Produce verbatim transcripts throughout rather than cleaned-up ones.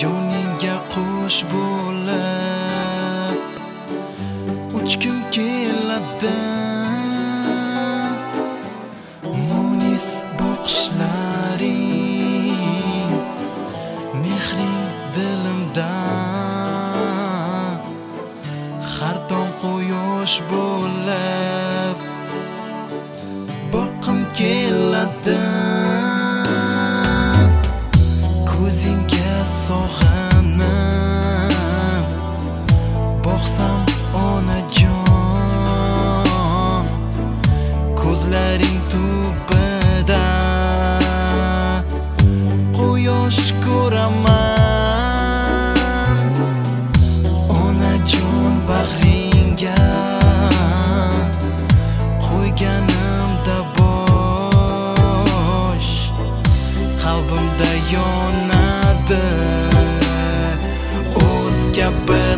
yoningga qush bo'lib uchgim keladi. Munis boqishlaring, mehring dilimda, har tong quyosh bo'lib boqqim keladi. Ko'zingga sog'inib boqsam onajon, ko'zlaring tubida quyosh ko'raman. Onajon bag'ringga qo'yganimda bosh, qalbimda yonadi o'zga bir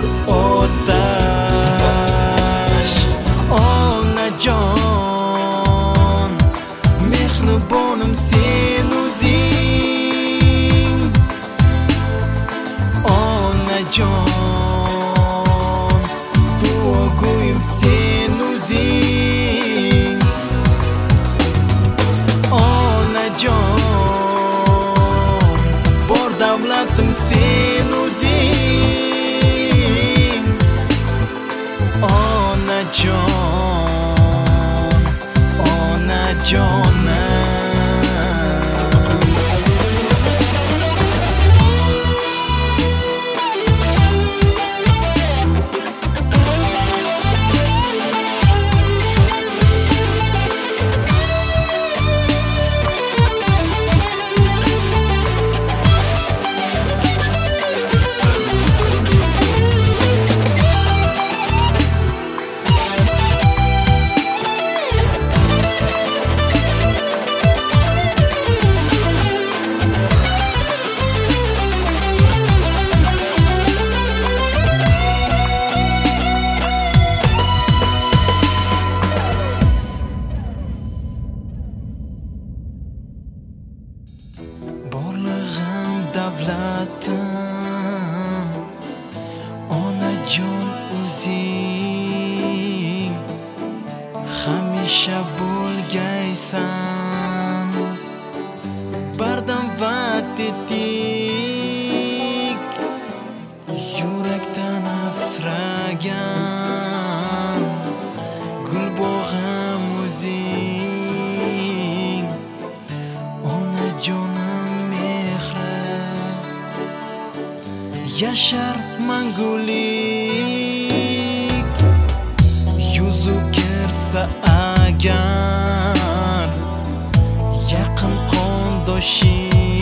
otash. Onajon, mehribonim sen o'zing. Onajon, duogo'yim sen o'zing. Onajon, bor davlatim sen o'zing. Onajon, onajonim. Borlig'im davlatim, onajon o'zing hamisha bo'lgaysan. Bardam va'd etdik, yurakdan asragan gulbog'im o'zing. Onajonim mehri yashar mangulik, yuzu kirsa agar yaqin qondoshing.